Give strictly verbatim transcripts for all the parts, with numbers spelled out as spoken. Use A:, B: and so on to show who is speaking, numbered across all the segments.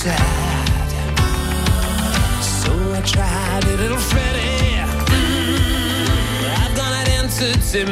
A: sad. So I tried a little Freddy. Mm, I've got an entity.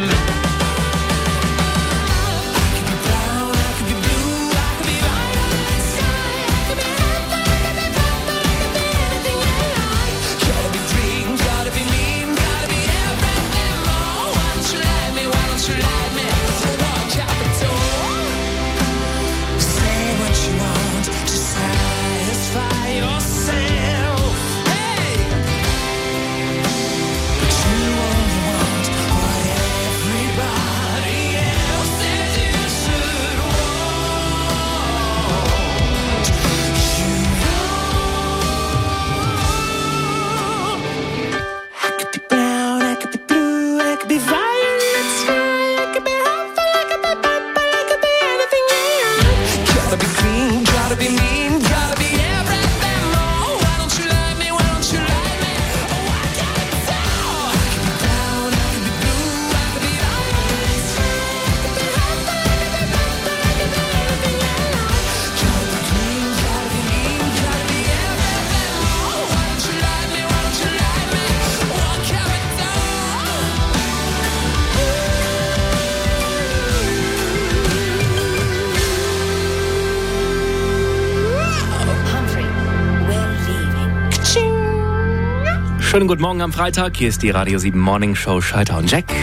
B: Schönen guten Morgen am Freitag. Hier ist die Radio sieben Morning Show Schalter und Jack.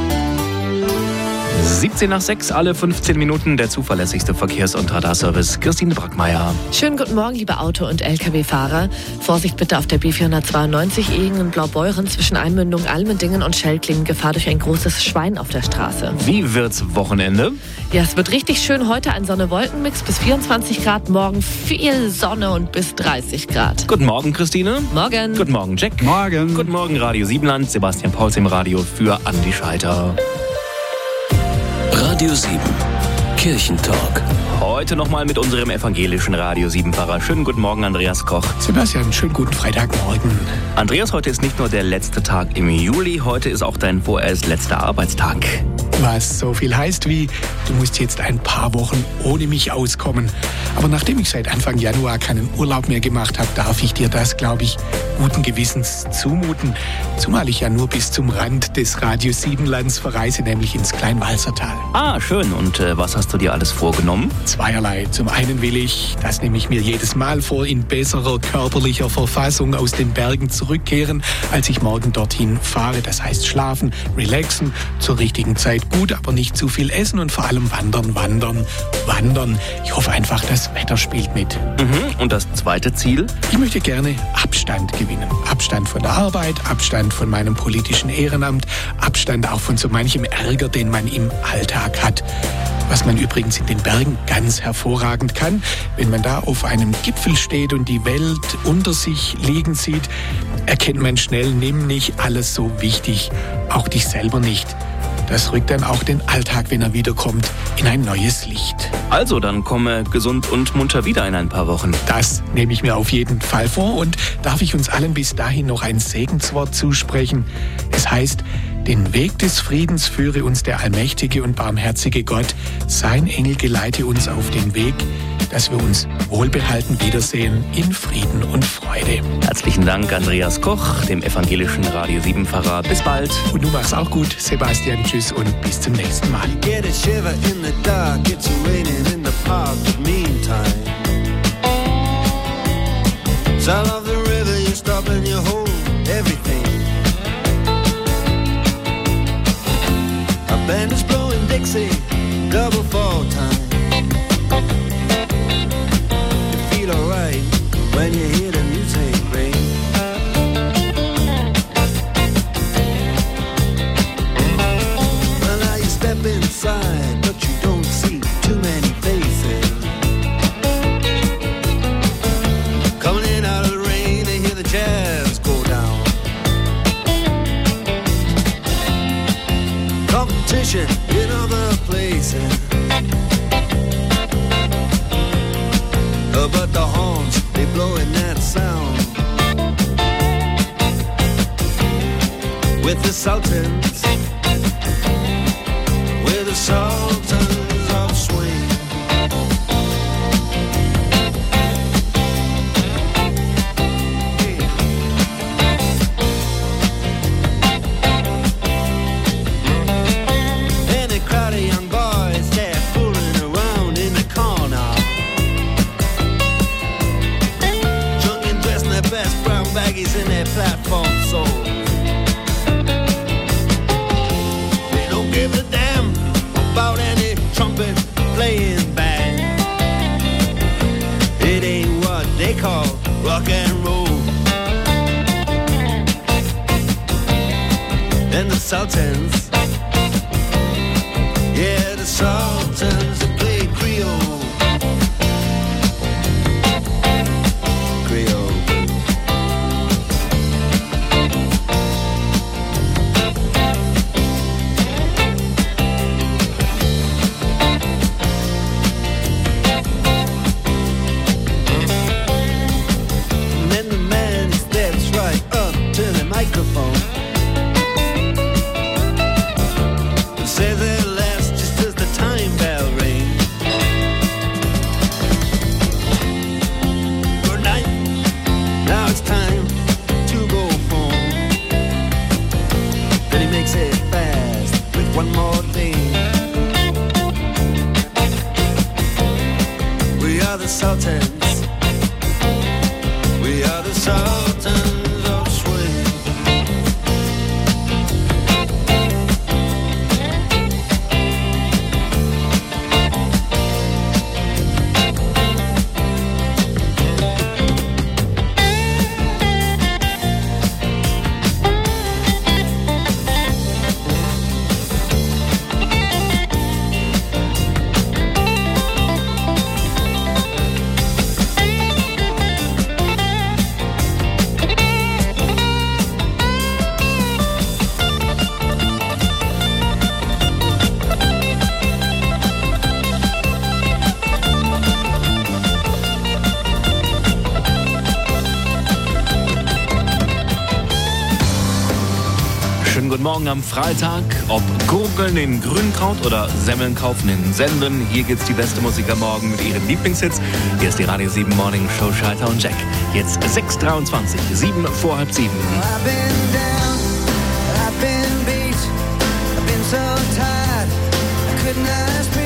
B: siebzehn nach sechs, alle fünfzehn Minuten der zuverlässigste Verkehrs- und Radarservice. Christine Brackmeier.
C: Schönen guten Morgen, liebe Auto- und L K W-Fahrer. Vorsicht bitte auf der B vierhundertzweiundneunzig Ehingen-Blaubeuren zwischen Einmündung Almendingen und Schellklingen. Gefahr durch ein großes Schwein auf der Straße.
B: Wie wird's Wochenende?
C: Ja, es wird richtig schön. Heute ein Sonne-Wolken-Mix bis vierundzwanzig Grad. Morgen viel Sonne und bis dreißig Grad.
B: Guten Morgen, Christine.
C: Morgen.
B: Guten Morgen, Jack.
D: Morgen.
B: Guten Morgen, Radio Siebenland. Sebastian Pauls im Radio für Andi Schalter.
E: Radio sieben, Kirchentalk.
B: Heute nochmal mit unserem evangelischen Radio sieben-Pfarrer. Schönen guten Morgen, Andreas Koch.
D: Sebastian, schönen guten Freitagmorgen.
B: Andreas, heute ist nicht nur der letzte Tag im Juli, heute ist auch dein vorerst letzter Arbeitstag.
D: Was so viel heißt wie, du musst jetzt ein paar Wochen ohne mich auskommen. Aber nachdem ich seit Anfang Januar keinen Urlaub mehr gemacht habe, darf ich dir das, glaube ich, guten Gewissens zumuten. Zumal ich ja nur bis zum Rand des Radio Siebenlands verreise, nämlich ins Kleinwalsertal.
B: Ah, schön. Und äh, was hast du dir alles vorgenommen?
D: Zweierlei. Zum einen will ich, das nehme ich mir jedes Mal vor, in besserer körperlicher Verfassung aus den Bergen zurückkehren, als ich morgen dorthin fahre. Das heißt schlafen, relaxen, zur richtigen Zeit gut, aber nicht zu viel essen und vor allem wandern, wandern, wandern. Ich hoffe einfach, das Wetter spielt mit.
B: Mhm. Und das zweite Ziel?
D: Ich möchte gerne Abstand gewinnen. Abstand von der Arbeit, Abstand von meinem politischen Ehrenamt, Abstand auch von so manchem Ärger, den man im Alltag hat. Was man übrigens in den Bergen ganz hervorragend kann, wenn man da auf einem Gipfel steht und die Welt unter sich liegen sieht, erkennt man schnell, nimm nicht alles so wichtig, auch dich selber nicht. Das rückt dann auch den Alltag, wenn er wiederkommt, in ein neues Licht.
B: Also, dann komme gesund und munter wieder in ein paar Wochen.
D: Das nehme ich mir auf jeden Fall vor. Und darf ich uns allen bis dahin noch ein Segenswort zusprechen? Es heißt, den Weg des Friedens führe uns der allmächtige und barmherzige Gott. Sein Engel geleite uns auf den Weg, dass wir uns wohlbehalten wiedersehen in Frieden und Freude.
B: Herzlichen Dank, Andreas Koch, dem evangelischen Radio sieben-Pfarrer. Bis bald.
D: Und du machst auch gut, Sebastian. Tschüss und bis zum nächsten Mal.
A: Get a shiver in the dark, it's raining in the park, but meantime sound of the river, you stop and you hold everything. A band is blowing Dixie, double fall time. You feel alright when you hear the music ring. Well, now you step inside, but you don't see too many faces. Coming in out of the rain, they hear the jazz go down. Competition in other places, uh, but the horns, they blowing that sound. With the Sultans, with the Sultans of Swing. they call rock and roll. And the Sultans, yeah, the Sultans that play Creole. Creole. And then the man he steps right up to the microphone. Say their last just as the time bell rings. Good night, now it's time to go home. Then he makes it fast with one more thing. We are the Sultans. We are the Sultans of Swing.
B: Schönen guten Morgen am Freitag. Ob Gurgeln in Grünkraut oder Semmeln kaufen in Senden, hier gibt's die beste Musik am Morgen mit ihren Lieblingshits. Hier ist die Radio sieben Morning Show Schalter und Jack. Jetzt sechs Uhr dreiundzwanzig, sieben vor halb sieben.
A: I've been down, I've been beat, I've been so tired, I could not speak.